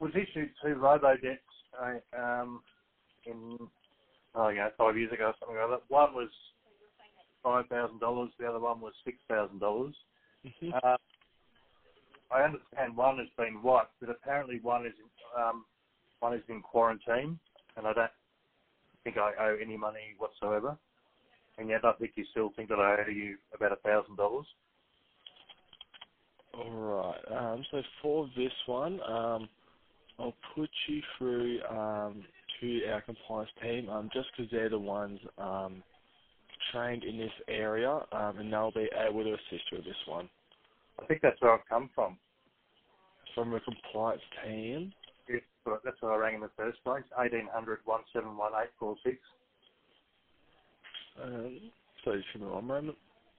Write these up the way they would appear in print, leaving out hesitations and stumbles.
was issued 2 robo-debts in, 5 years ago or something like that. One was $5,000, the other one was $6,000. I understand one has been wiped, but apparently one is in quarantine, and I don't think I owe any money whatsoever. And yet I think you still think that I owe you about $1,000. All right. So for this one, I'll put you through to our compliance team, just because they're the ones trained in this area, and they'll be able to assist you with this one. I think that's where I've come from. From the compliance team? Yes, that's why I rang in the first place, 1800 171 846. So just give me one moment.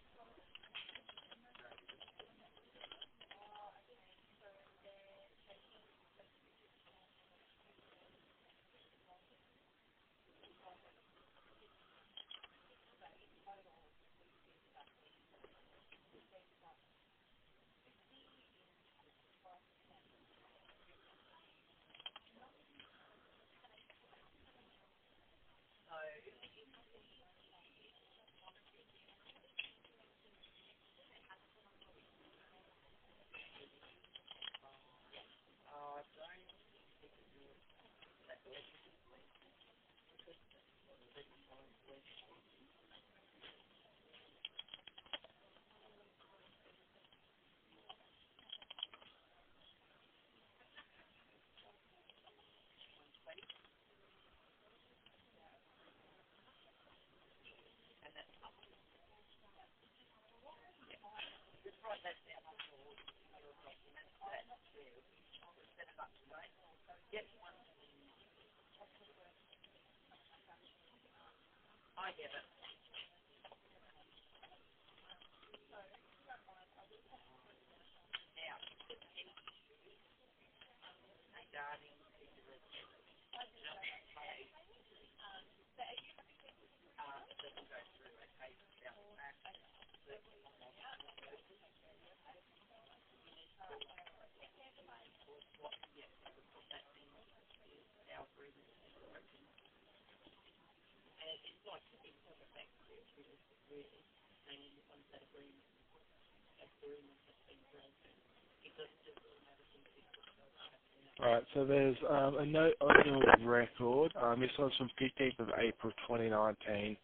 Alright, so there's a note on your record. This one's from 15th of April 2019,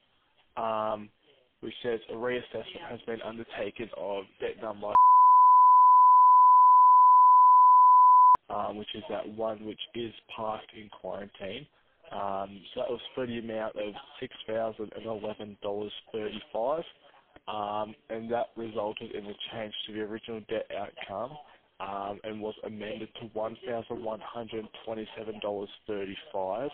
which says a reassessment has been undertaken of debt number, which is that one which is parked in quarantine. So that was for the amount of $6,011.35, and that resulted in a change to the original debt outcome, and was amended to $1,127.35.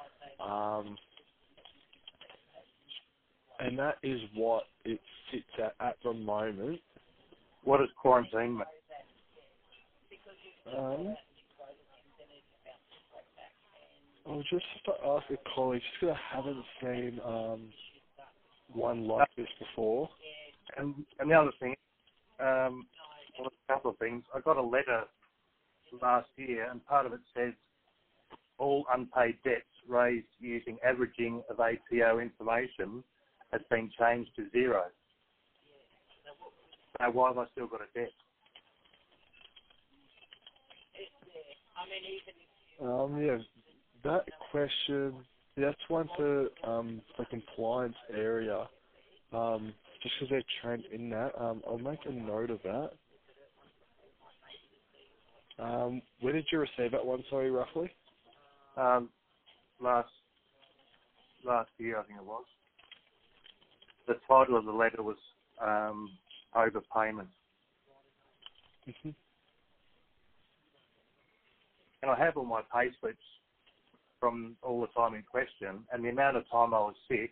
And that is what it sits at the moment. What does quarantine mean? I'll just have to ask a colleague, just because I haven't seen one like this before. And the other thing, well, a couple of things. I got a letter last year, and part of it says all unpaid debts raised using averaging of ATO information has been changed to 0. So why have I still got a debt? Yeah, that question, that's one for the compliance area. Just because they're trained in that, I'll make a note of that. When did you receive that one, sorry, roughly? Last year, I think it was. The title of the letter was overpayment. Mm-hmm. And I have all my pay slips from all the time in question, and the amount of time I was sick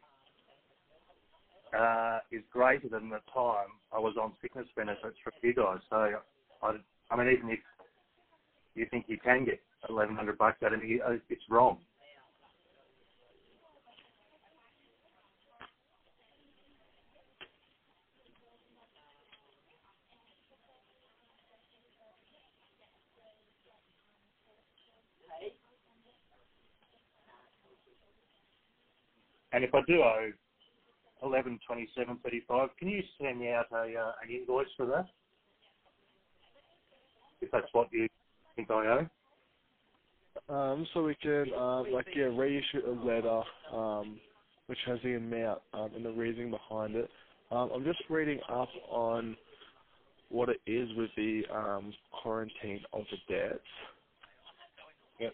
is greater than the time I was on sickness benefits from you guys. So, I mean, even if you think you can get $1,100 out of me, it's wrong. And if I do owe 11.27.35, can you send me out an invoice for that? If that's what you think I owe. So we can reissue a letter which has the amount and the reasoning behind it. I'm just reading up on what it is with the quarantine of the debts. Yep.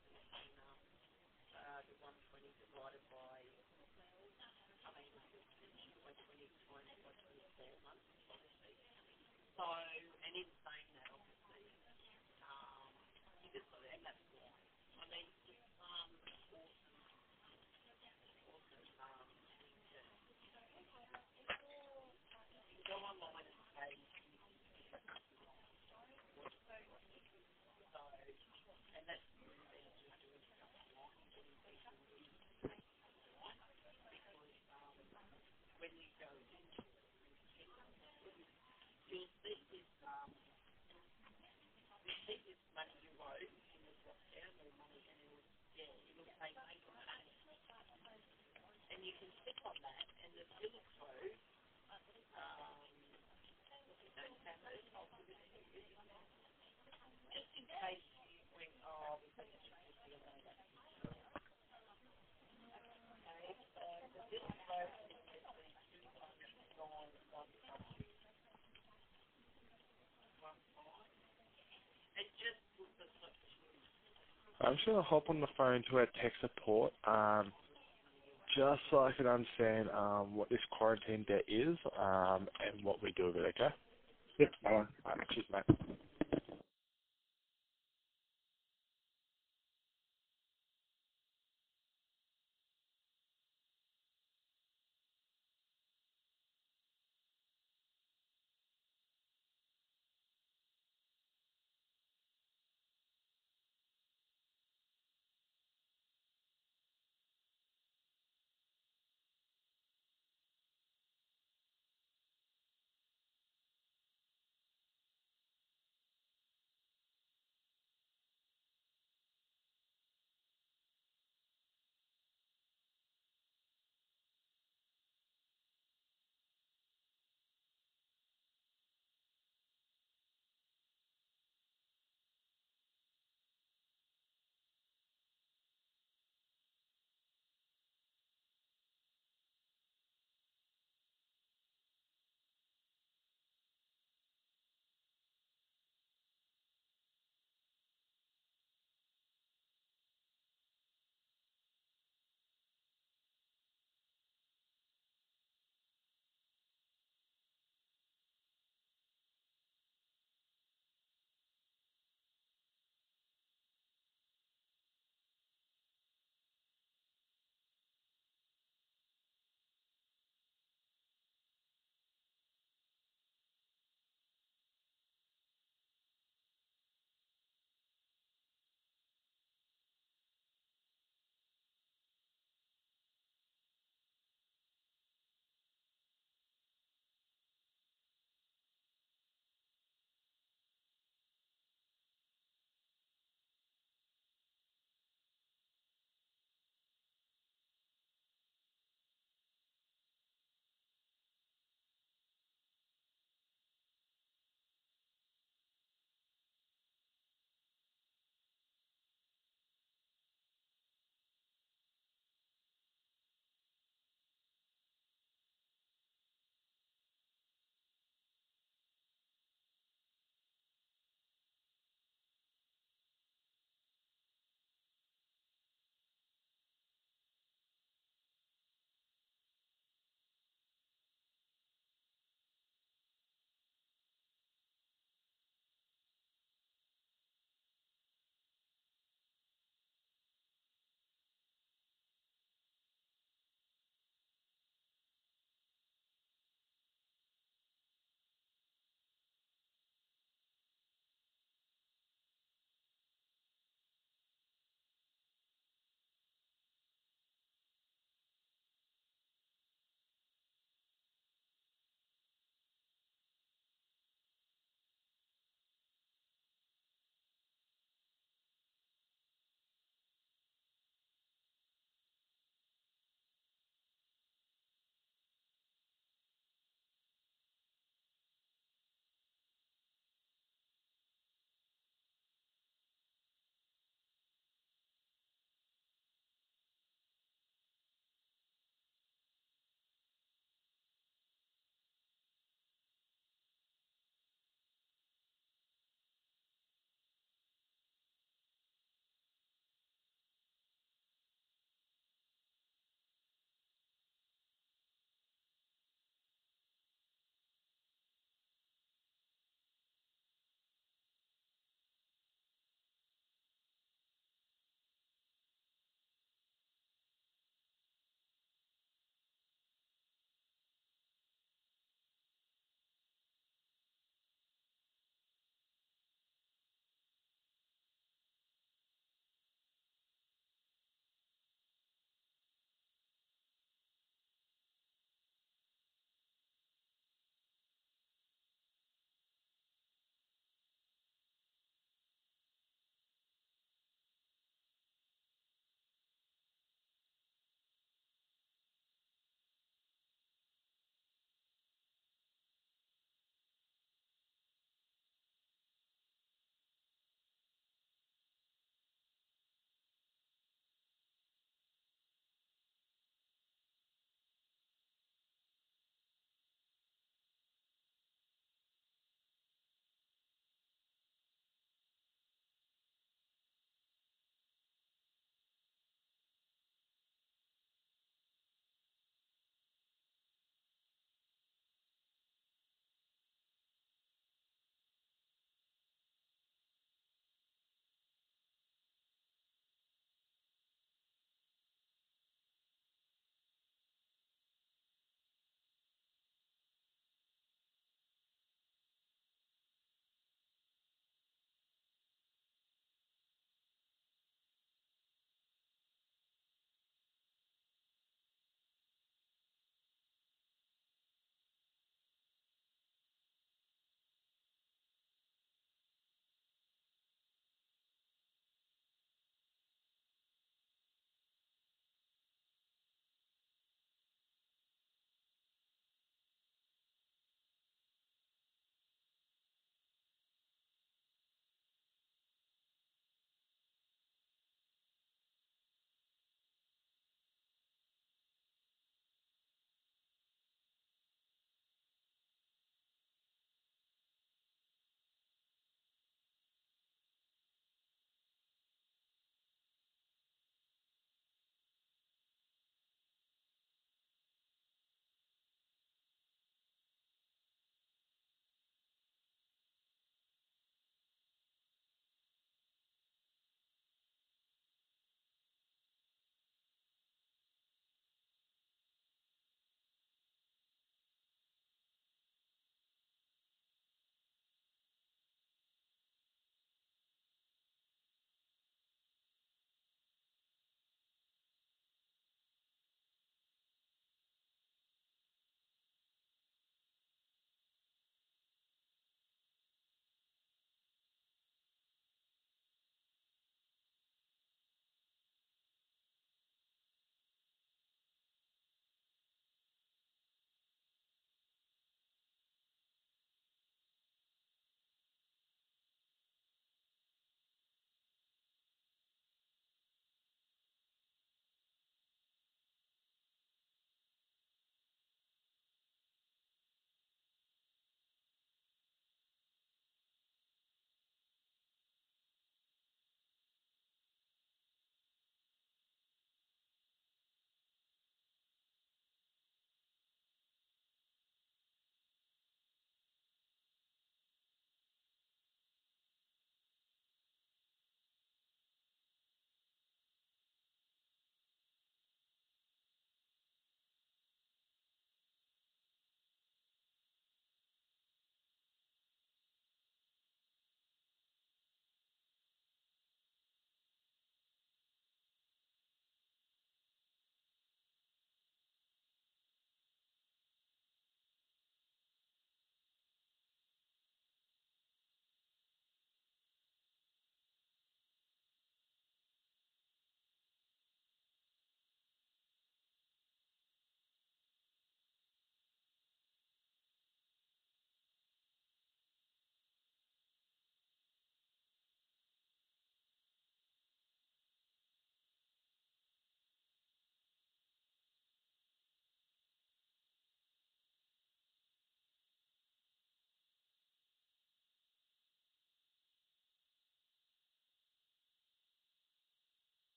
I'm just going to hop on the phone to our tech support just so I can understand what this quarantine debt is and what we do with it, okay? Yep. All right. Cheers, mate.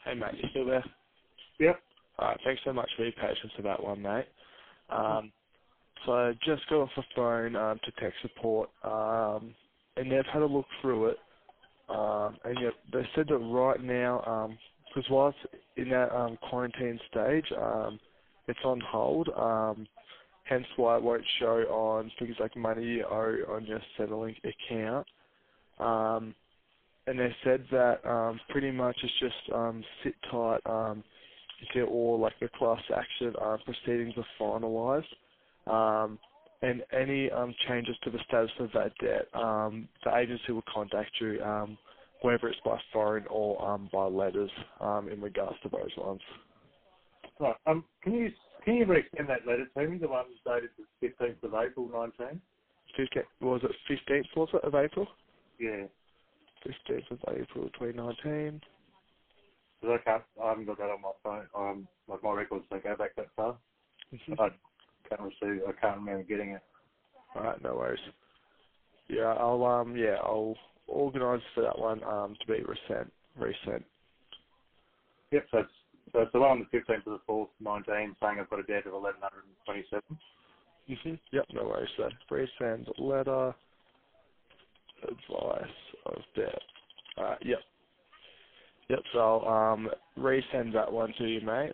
Hey, mate, you still there? Yep. Alright, thanks so much for your patience for that one, mate. So I just got off the phone to tech support, and they've had a look through it, and yeah, they said that right now, because while it's in that quarantine stage, it's on hold, hence why it won't show on things like money you owe on your Centrelink account. And they said that pretty much it's just sit tight until all like the class action proceedings are finalised. And any changes to the status of that debt, the agency will contact you, whether it's by phone or by letters, in regards to those ones. Right. Can you re-extend that letter to me? The one dated the 15th of April, 19. Was it 15th? Was it of April? Yeah. 15th of April, 2019. Because I haven't got that on my phone. Like my records don't go back that far. Mm-hmm. I can't remember getting it. All right, no worries. Yeah, I'll organise for that one to be resent. Yep. So it's the one on the 15th of the 4th, 19, saying I've got a debt of 1127. Yep, no worries. So resend letter, advice of debt. Yep. So I'll resend that one to you, mate.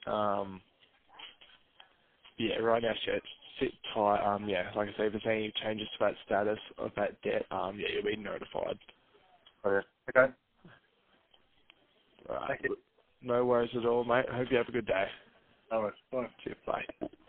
Yeah, right now, sit tight. Yeah, like I say, if there's any changes to that status of that debt, yeah, you'll be notified. Okay. All right. Thank you. No worries at all, mate. I hope you have a good day. No worries. Bye. Cheers. Bye.